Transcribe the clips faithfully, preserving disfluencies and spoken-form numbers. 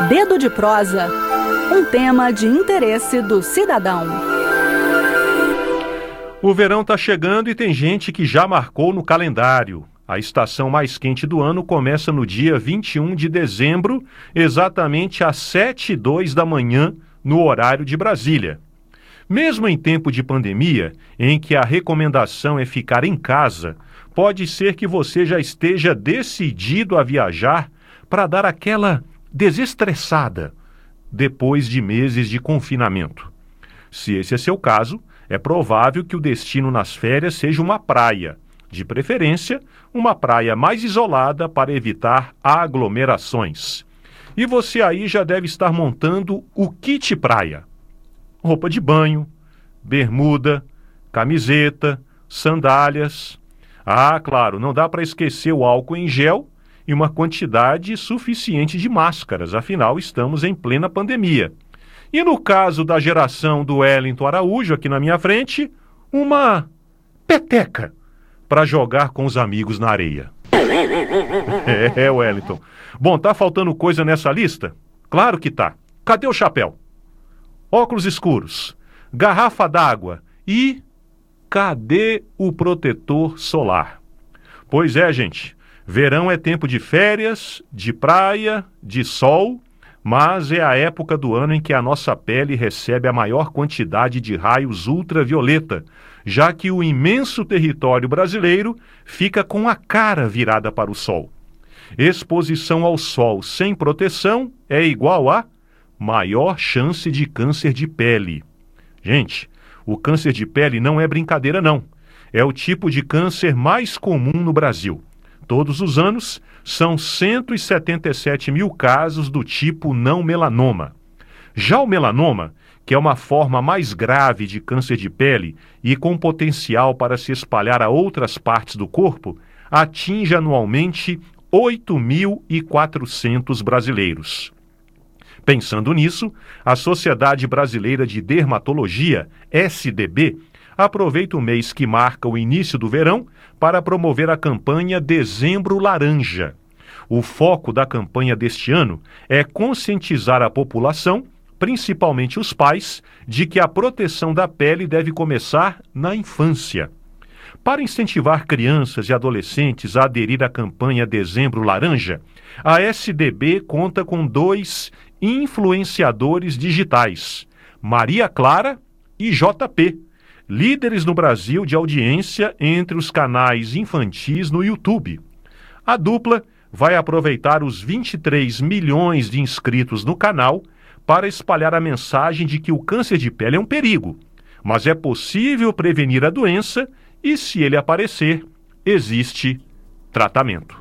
Dedo de prosa, um tema de interesse do cidadão. O verão está chegando e tem gente que já marcou no calendário. A estação mais quente do ano começa no dia vinte e um de dezembro, exatamente às sete e dois da manhã, no horário de Brasília. Mesmo em tempo de pandemia, em que a recomendação é ficar em casa, pode ser que você já esteja decidido a viajar para dar aquela desestressada depois de meses de confinamento. Se esse é seu caso, é provável que o destino nas férias seja uma praia, de preferência, uma praia mais isolada para evitar aglomerações. E você aí já deve estar montando o kit praia. Roupa de banho, bermuda, camiseta, sandálias. Ah, claro, não dá para esquecer o álcool em gel e uma quantidade suficiente de máscaras, afinal estamos em plena pandemia. E no caso da geração do Wellington Araújo, aqui na minha frente, uma peteca para jogar com os amigos na areia. É, Wellington. Bom, tá faltando coisa nessa lista? Claro que tá. Cadê o chapéu? Óculos escuros, garrafa d'água e cadê o protetor solar? Pois é, gente, verão é tempo de férias, de praia, de sol, mas é a época do ano em que a nossa pele recebe a maior quantidade de raios ultravioleta, já que o imenso território brasileiro fica com a cara virada para o sol. Exposição ao sol sem proteção é igual a maior chance de câncer de pele. Gente, o câncer de pele não é brincadeira não. É o tipo de câncer mais comum no Brasil. Todos os anos, são cento e setenta e sete mil casos do tipo não melanoma. Já o melanoma, que é uma forma mais grave de câncer de pele e com potencial para se espalhar a outras partes do corpo, atinge anualmente oito mil e quatrocentos brasileiros. Pensando nisso, a Sociedade Brasileira de Dermatologia, S D B, aproveita o mês que marca o início do verão para promover a campanha Dezembro Laranja. O foco da campanha deste ano é conscientizar a população, principalmente os pais, de que a proteção da pele deve começar na infância. Para incentivar crianças e adolescentes a aderir à campanha Dezembro Laranja, a S D B conta com dois influenciadores digitais, Maria Clara e J P, líderes no Brasil de audiência entre os canais infantis no YouTube. A dupla vai aproveitar os vinte e três milhões de inscritos no canal para espalhar a mensagem de que o câncer de pele é um perigo, mas é possível prevenir a doença e, se ele aparecer, existe tratamento.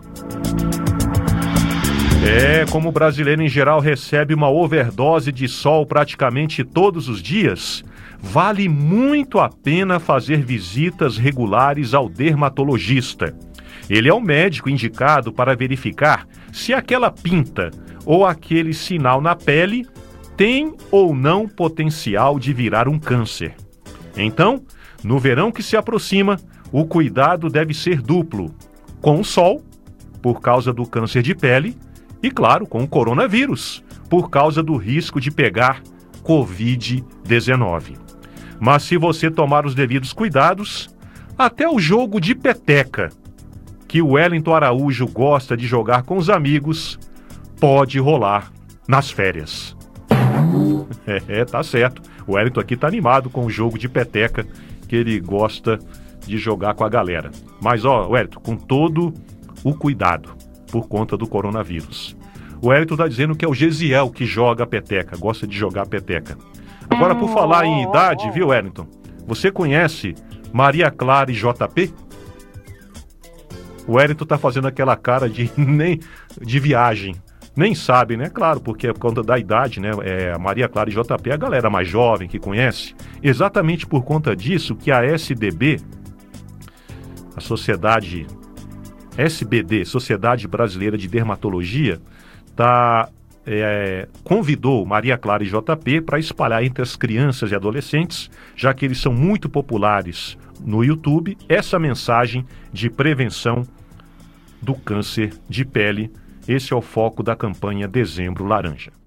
É, como o brasileiro em geral recebe uma overdose de sol praticamente todos os dias, vale muito a pena fazer visitas regulares ao dermatologista. Ele é o médico indicado para verificar se aquela pinta ou aquele sinal na pele tem ou não potencial de virar um câncer. Então, no verão que se aproxima, o cuidado deve ser duplo, com o sol, por causa do câncer de pele, e, claro, com o coronavírus, por causa do risco de pegar covid dezenove. Mas se você tomar os devidos cuidados, até o jogo de peteca, que o Wellington Araújo gosta de jogar com os amigos, pode rolar nas férias. É, tá certo. O Wellington aqui tá animado com o jogo de peteca que ele gosta de jogar com a galera. Mas, ó, Wellington, com todo o cuidado, por conta do coronavírus. O Wellington tá dizendo que é o Gesiel que joga peteca, gosta de jogar peteca. Agora, por falar em idade, viu, Wellington? Você conhece Maria Clara e J P? O Wellington tá fazendo aquela cara de, nem, de viagem. Nem sabe, né? Claro, porque é por conta da idade, né? É, a Maria Clara e J P é a galera mais jovem que conhece. Exatamente por conta disso que a S D B, a Sociedade S B D, Sociedade Brasileira de Dermatologia, tá, é, convidou Maria Clara e J P para espalhar entre as crianças e adolescentes, já que eles são muito populares no YouTube, essa mensagem de prevenção do câncer de pele. Esse é o foco da campanha Dezembro Laranja.